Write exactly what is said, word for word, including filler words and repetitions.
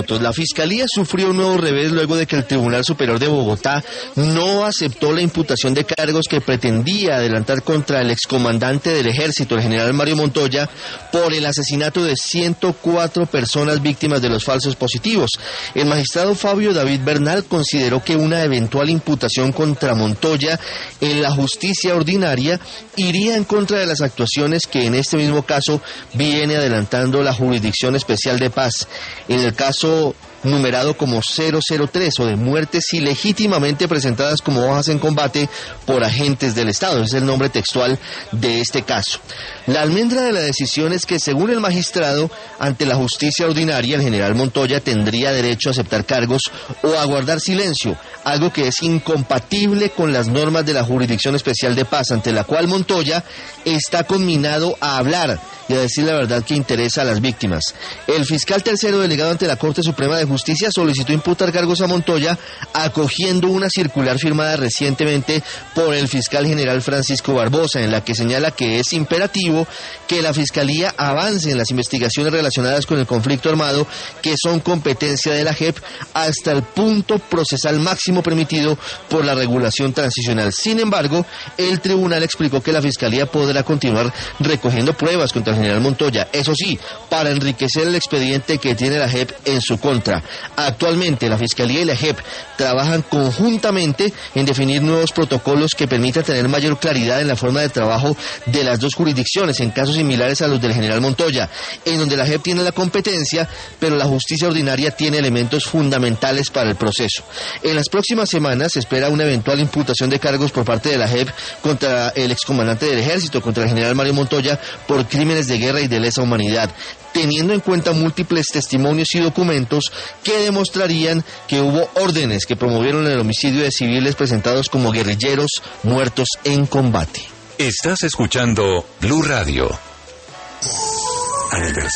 La Fiscalía sufrió un nuevo revés luego de que el Tribunal Superior de Bogotá no aceptó la imputación de cargos que pretendía adelantar contra el excomandante del Ejército, el general Mario Montoya, por el asesinato de ciento cuatro personas víctimas de los falsos positivos. El magistrado Fabio David Bernal consideró que una eventual imputación contra Montoya en la justicia ordinaria iría en contra de las actuaciones que en este mismo caso viene adelantando la Jurisdicción Especial de Paz. En el caso numerado como cero cero tres o de muertes ilegítimamente presentadas como hojas en combate por agentes del Estado, es el nombre textual de este caso. La almendra de la decisión es que, según el magistrado, ante la justicia ordinaria, el general Montoya tendría derecho a aceptar cargos o a guardar silencio, algo que es incompatible con las normas de la Jurisdicción Especial de Paz, ante la cual Montoya está conminado a hablar y a decir la verdad que interesa a las víctimas. El fiscal tercero delegado ante la Corte Suprema de Justicia solicitó imputar cargos a Montoya, acogiendo una circular firmada recientemente por el fiscal general Francisco Barbosa, en la que señala que es imperativo que la Fiscalía avance en las investigaciones relacionadas con el conflicto armado, que son competencia de la J E P, hasta el punto procesal máximo permitido por la regulación transicional. Sin embargo, el tribunal explicó que la Fiscalía podrá continuar recogiendo pruebas contra el general Montoya, eso sí, para enriquecer el expediente que tiene la J E P en su contra. Actualmente, la Fiscalía y la J E P trabajan conjuntamente en definir nuevos protocolos que permitan tener mayor claridad en la forma de trabajo de las dos jurisdicciones en casos similares a los del general Montoya, en donde la J E P tiene la competencia, pero la justicia ordinaria tiene elementos fundamentales para el proceso. En las próximas semanas se espera una eventual imputación de cargos por parte de la J E P contra el excomandante del Ejército, contra el general Mario Montoya, por crímenes de guerra y de lesa humanidad, teniendo en cuenta múltiples testimonios y documentos que demostrarían que hubo órdenes que promovieron el homicidio de civiles presentados como guerrilleros muertos en combate. Estás escuchando Blue Radio. Aniversario.